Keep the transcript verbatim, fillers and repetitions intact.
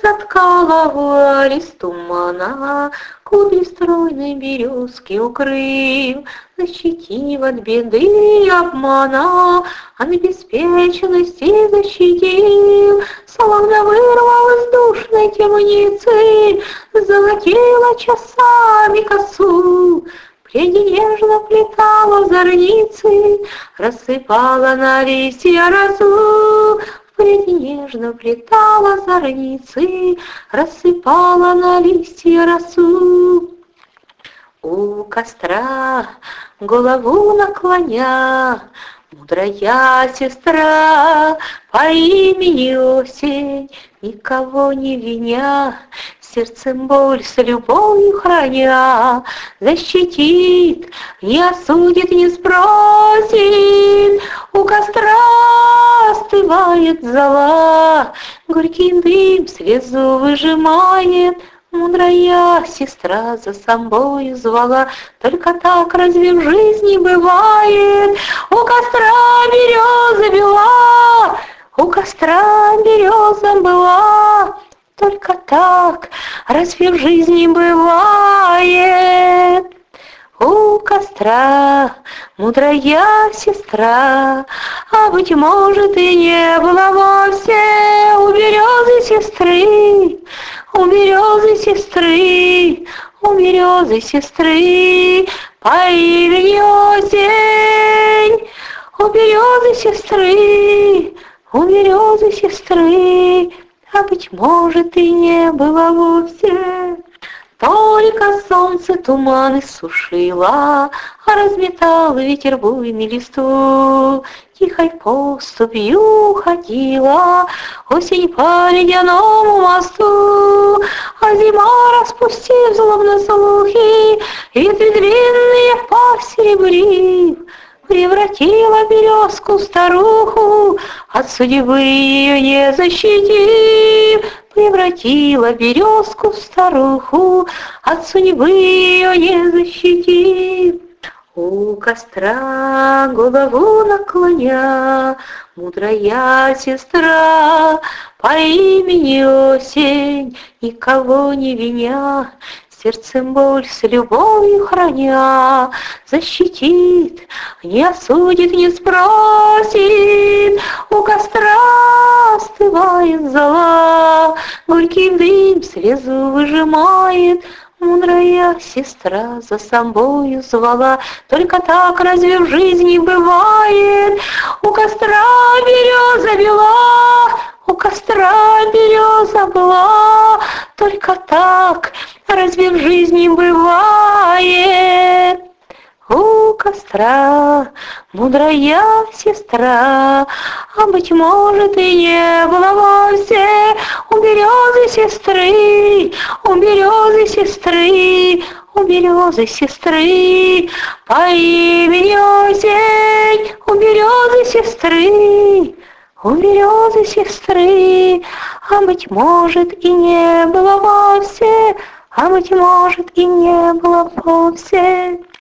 Соткала вуаль из тумана, кудри стройной березки укрыл, защитив от беды и обмана, от беспечности защитил. Словно вырвал из душной темницы, золотила часами косу, пряди нежно плетала зорницы, рассыпала на листья росу. Пряди нежно плетала зорницы, рассыпала на листья росу. У костра голову наклоня, мудрая сестра по имени Осень, никого не виня, сердцем боль с любовью храня, защитит, не осудит, не спросит. У костра остывает зола, горький дым слезу выжимает. Мудрая сестра за собою звала, только так разве в жизни бывает? У костра береза бела, у костра береза была, только так разве в жизни бывает? У костра мудрая сестра, а быть может и не было вовсе у березы сестры, у березы сестры, у березы сестры по имени Осень, у березы сестры, у березы сестры, а быть может и не было вовсе. Только солнце туманы сушило, а разметал ветер буйный листу. Тихой поступью ходила осень по ледяному мосту, а зима, распустив злобно слухи, ветви длинные посеребрив, превратила березку в старуху, от судьбы ее не защитив. Превратила березку в старуху, от судьбы ее не защитив. У костра голову наклоня, мудрая сестра по имени Осень, никого не виня, сердцем боль с любовью храня, защитит, не осудит, не спросит. У костра остывает зола, горький дым слезу выжимает. Мудрая сестра за собою звала, только так разве в жизни бывает? У костра береза бела, у костра береза была, только так разве в жизни бывает? У костра мудрая сестра, а быть может и не было вовсе у березы сестры, у березы сестры, у березы сестры по имени Осень, у березы сестры, у березы сестры, а быть может и не было вовсе, а быть может и не было вовсе.